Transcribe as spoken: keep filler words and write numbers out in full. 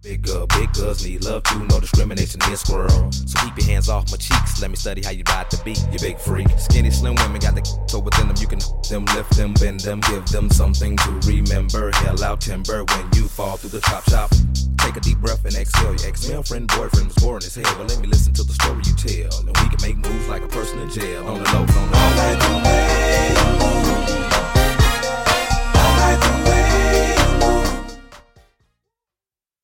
Big girl, big girls need love too, no discrimination in squirrel. So keep your hands off my cheeks, let me study how you ride the beat, you big freak. Skinny, slim women got the so within them, you can them, lift them, bend them, give them something to remember. Hell out timber when you fall through the chop shop. Take a deep breath and exhale. Your ex-male friend, boyfriend was boring as hell. Well, let me listen to the story you tell, and we can make moves like a person in jail. On the low, on the low.